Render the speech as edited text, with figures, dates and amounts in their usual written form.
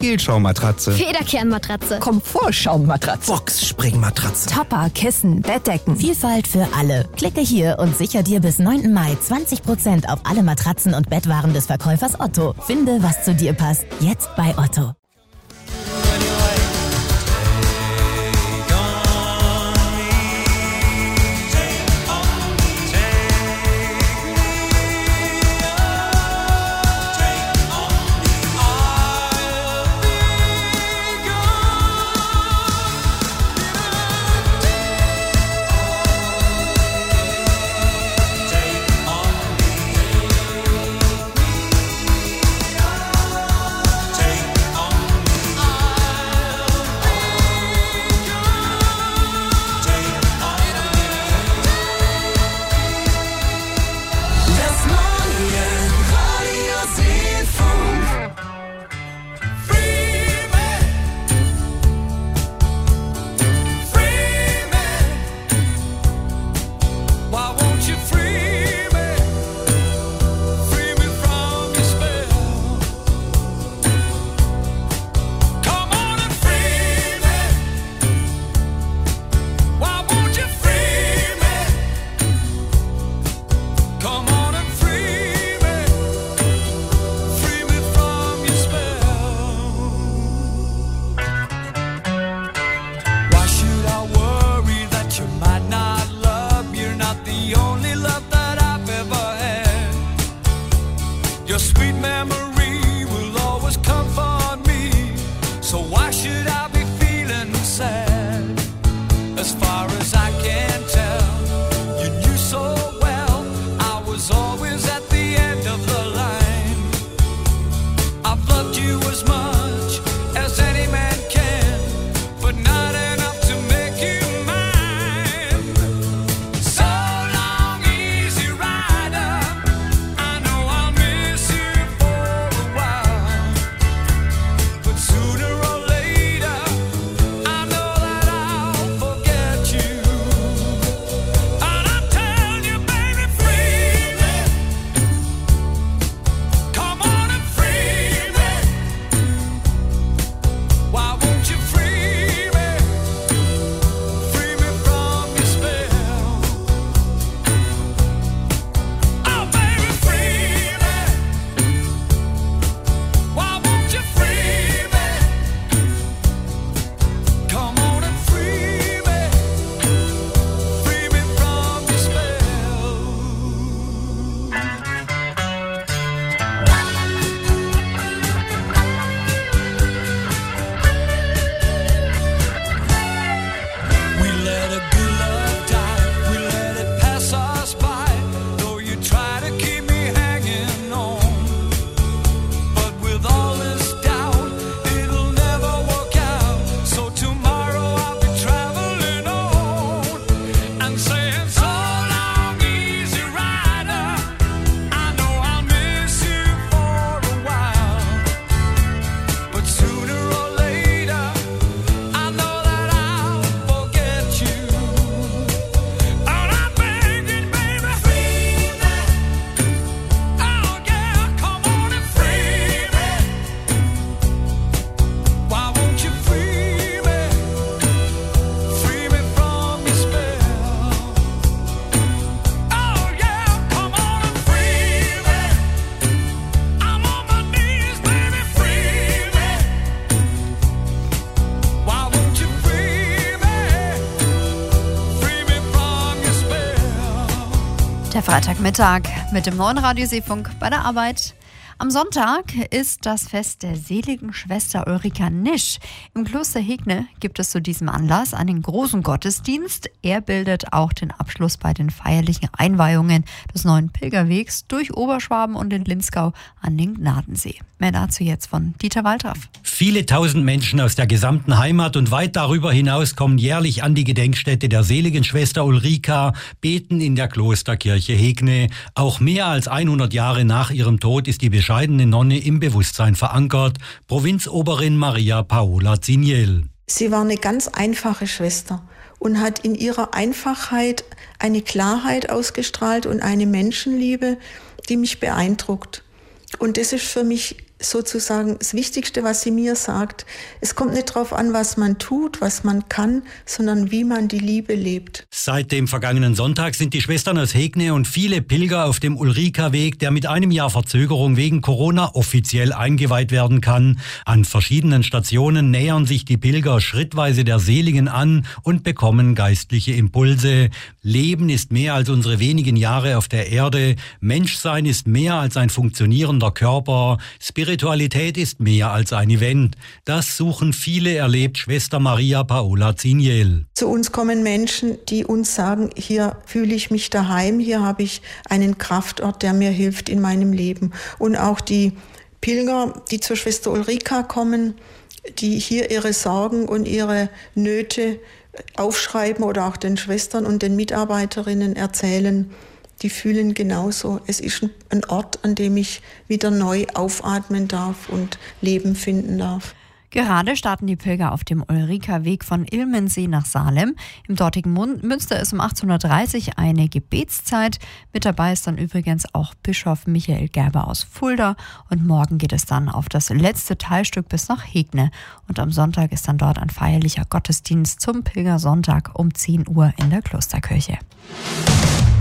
Stihlschaummatratze, Federkernmatratze, Komfortschaummatratze, Boxspringmatratze, Topper, Kissen, Bettdecken. Vielfalt für alle. Klicke hier und sicher dir bis 9. Mai 20% auf alle Matratzen und Bettwaren des Verkäufers Otto. Finde, was zu dir passt. Jetzt bei Otto. Der Freitagmittag mit dem neuen Radiosee-Funk bei der Arbeit. Am Sonntag ist das Fest der seligen Schwester Ulrika Nisch. Im Kloster Hegne gibt es zu diesem Anlass einen großen Gottesdienst. Er bildet auch den Abschluss bei den feierlichen Einweihungen des neuen Pilgerwegs durch Oberschwaben und den Linzgau an den Gnadensee. Mehr dazu jetzt von Dieter Waldraff. Viele tausend Menschen aus der gesamten Heimat und weit darüber hinaus kommen jährlich an die Gedenkstätte der seligen Schwester Ulrika, beten in der Klosterkirche Hegne. Auch mehr als 100 Jahre nach ihrem Tod ist die bescheidene Nonne im Bewusstsein verankert. Provinzoberin Maria Paola Ziniel. Sie war eine ganz einfache Schwester und hat in ihrer Einfachheit eine Klarheit ausgestrahlt und eine Menschenliebe, die mich beeindruckt. Und das ist für mich sozusagen das Wichtigste, was sie mir sagt. Es kommt nicht darauf an, was man tut, was man kann, sondern wie man die Liebe lebt. Seit dem vergangenen Sonntag sind die Schwestern aus Hegne und viele Pilger auf dem Ulrika-Weg, der mit einem Jahr Verzögerung wegen Corona offiziell eingeweiht werden kann. An verschiedenen Stationen nähern sich die Pilger schrittweise der Seligen an und bekommen geistliche Impulse. Leben ist mehr als unsere wenigen Jahre auf der Erde. Menschsein ist mehr als ein funktionierender Körper. Spiritualität ist mehr als ein Event. Das suchen viele, erlebt Schwester Maria Paola Ziniel. Zu uns kommen Menschen, die uns sagen, hier fühle ich mich daheim, hier habe ich einen Kraftort, der mir hilft in meinem Leben. Und auch die Pilger, die zur Schwester Ulrika kommen, die hier ihre Sorgen und ihre Nöte aufschreiben oder auch den Schwestern und den Mitarbeiterinnen erzählen, die fühlen genauso. Es ist ein Ort, an dem ich wieder neu aufatmen darf und Leben finden darf. Gerade starten die Pilger auf dem Ulrika-Weg von Ilmensee nach Salem. Im dortigen Münster ist um 18:30 Uhr eine Gebetszeit. Mit dabei ist dann übrigens auch Bischof Michael Gerber aus Fulda. Und morgen geht es dann auf das letzte Teilstück bis nach Hegne. Und am Sonntag ist dann dort ein feierlicher Gottesdienst zum Pilgersonntag um 10 Uhr in der Klosterkirche.